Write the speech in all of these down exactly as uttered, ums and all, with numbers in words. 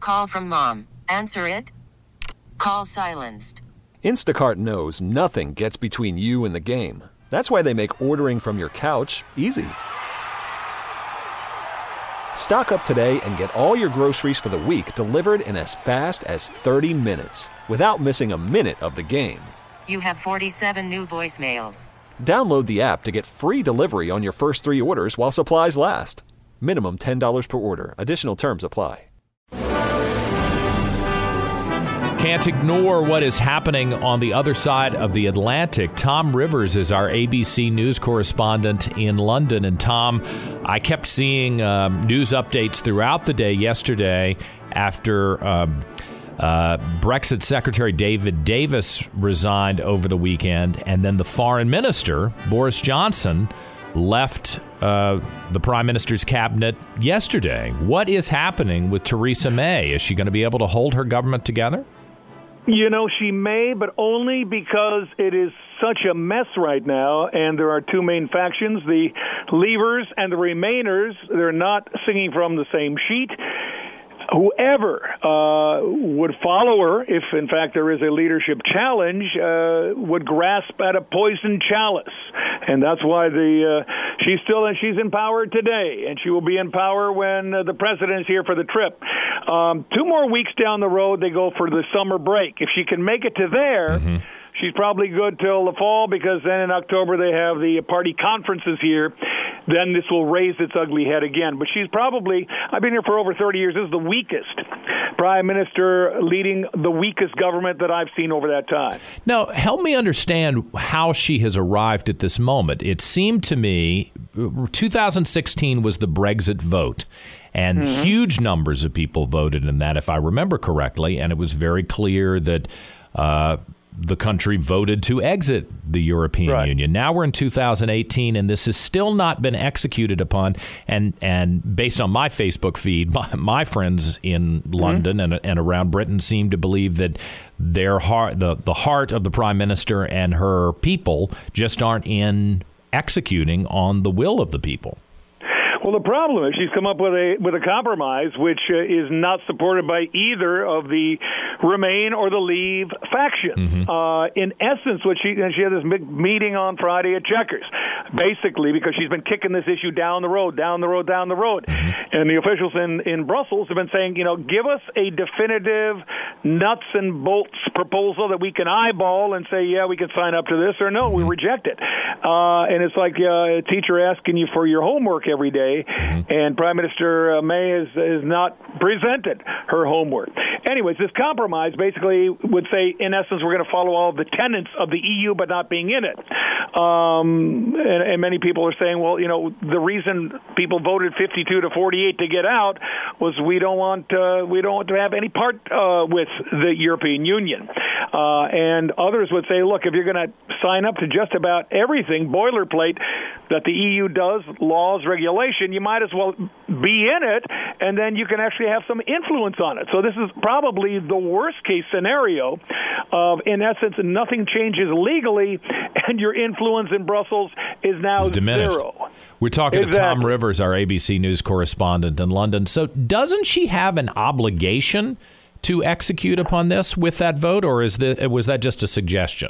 call from mom. Answer it. Call silenced. Instacart knows nothing gets between you and the game. That's why they make ordering from your couch easy. Stock up today and get all your groceries for the week delivered in as fast as thirty minutes without missing a minute of the game. You have forty-seven new voicemails. Download the app to get free delivery on your first three orders while supplies last. Minimum ten dollars per order. Additional terms apply. Can't ignore what is happening on the other side of the Atlantic. Tom Rivers is our A B C News correspondent in London. And Tom, I kept seeing um, news updates throughout the day yesterday after um, uh, Brexit Secretary David Davis resigned over the weekend. And then the foreign minister, Boris Johnson, left uh, the prime minister's cabinet yesterday. What is happening with Theresa May? Is she going to be able to hold her government together? You know, she may, but only because it is such a mess right now, and there are two main factions, the Leavers and the Remainers. They're not singing from the same sheet. Whoever uh, would follow her, if in fact there is a leadership challenge, uh, would grasp at a poison chalice, and that's why the uh, she's still and she's in power today, and she will be in power when uh, the president is here for the trip. Um, two more weeks down the road, they go for the summer break. If she can make it to there. Mm-hmm. She's probably good till the fall, because then in October they have the party conferences here. Then this will raise its ugly head again. But she's probably, I've been here for over thirty years, this is the weakest prime minister leading the weakest government that I've seen over that time. Now, help me understand how she has arrived at this moment. It seemed to me two thousand sixteen was the Brexit vote. And mm-hmm. huge numbers of people voted in that, if I remember correctly. And it was very clear that uh, the country voted to exit the European right. Union. Now we're in two thousand eighteen, and this has still not been executed upon. And and based on my Facebook feed, my, my friends in London mm-hmm. and, and around Britain seem to believe that their heart, the, the heart of the prime minister and her people just aren't in executing on the will of the people. Well, the problem is she's come up with a with a compromise which uh, is not supported by either of the Remain or the Leave factions. Mm-hmm. Uh, in essence, what she and she had this big meeting on Friday at Chequers, basically because she's been kicking this issue down the road, down the road, down the road. Mm-hmm. And the officials in, in Brussels have been saying, you know, give us a definitive nuts and bolts proposal that we can eyeball and say, yeah, we can sign up to this, or no, we reject it. Uh, and it's like uh, a teacher asking you for your homework every day. And Prime Minister May has, has not presented her homework. Anyways, this compromise basically would say, in essence, we're going to follow all the tenets of the E U, but not being in it. Um, and, and many people are saying, well, you know, the reason people voted fifty-two to forty-eight to get out was we don't want uh, we don't want to have any part uh, with the European Union. Uh, and others would say, look, if you're going to sign up to just about everything, boilerplate, that the E U does, laws, regulation, you might as well be in it, and then you can actually have some influence on it. So this is probably the worst-case scenario of, in essence, nothing changes legally, and your influence in Brussels is now zero. We're talking exactly. to Tom Rivers, our A B C News correspondent in London. So doesn't she have an obligation to execute upon this with that vote, or is the, was that just a suggestion?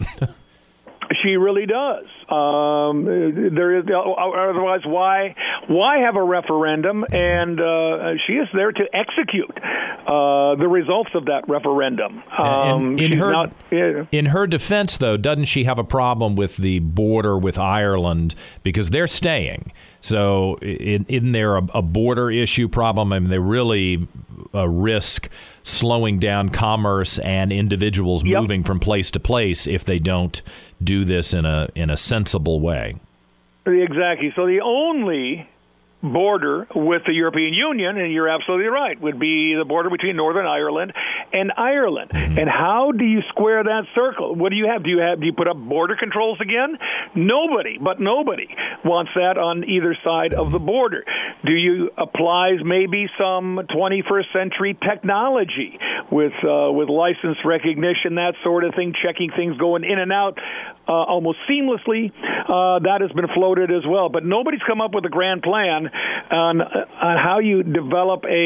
She really does. Um, there is otherwise why why have a referendum? And uh, she is there to execute uh, the results of that referendum. Um, in, in her not, yeah. in her defense, though, doesn't she have a problem with the border with Ireland because they're staying? So isn't there a, a border issue problem? I mean, they really uh, risk slowing down commerce and individuals yep. moving from place to place if they don't do this in a in a sensible way. Exactly. So the only border with the European Union, and you're absolutely right, would be the border between Northern Ireland and Ireland. Mm-hmm. And how do you square that circle? What do you have? Do you have? Do you put up border controls again? Nobody, but nobody wants that on either side of the border. Do you apply maybe some twenty-first century technology with uh, with license recognition, that sort of thing, checking things going in and out uh, almost seamlessly? Uh, that has been floated as well. But nobody's come up with a grand plan on on how you develop a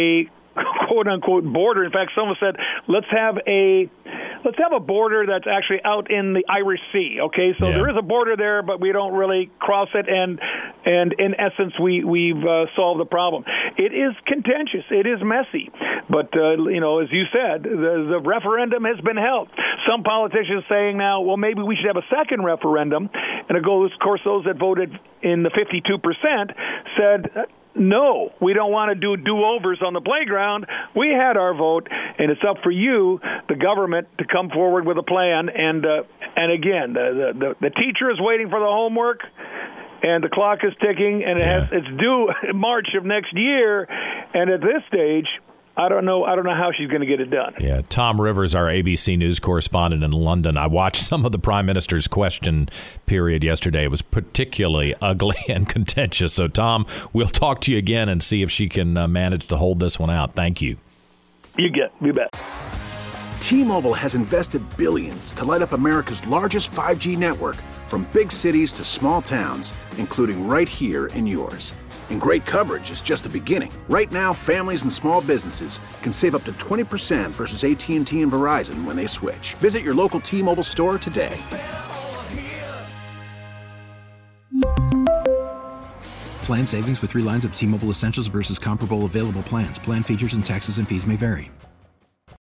quote unquote border. In fact, someone said, let's have a let's have a border that's actually out in the Irish Sea. Okay, so yeah. there is a border there, but we don't really cross it, and and in essence, we we've uh, solved the problem. It is contentious, it is messy, but uh, you know, as you said, the, the referendum has been held. Some politicians saying now, well, maybe we should have a second referendum, and it goes, of course, those that voted in the fifty-two percent said, no, we don't want to do do-overs on the playground. We had our vote, and it's up for you, the government, to come forward with a plan. And uh, and again, the, the the teacher is waiting for the homework, and the clock is ticking, and it yeah. has it's due in March of next year. And at this stage, I don't know. I don't know how she's going to get it done. Yeah, Tom Rivers, our A B C News correspondent in London. I watched some of the Prime Minister's question period yesterday. It was particularly ugly and contentious. So, Tom, we'll talk to you again and see if she can uh, manage to hold this one out. Thank you. You get, you bet. T-Mobile has invested billions to light up America's largest five G network, from big cities to small towns, including right here in yours. And great coverage is just the beginning. Right now, families and small businesses can save up to twenty percent versus A T and T and Verizon when they switch. Visit your local T-Mobile store today. Plan savings with three lines of T-Mobile Essentials versus comparable available plans. Plan features and taxes and fees may vary.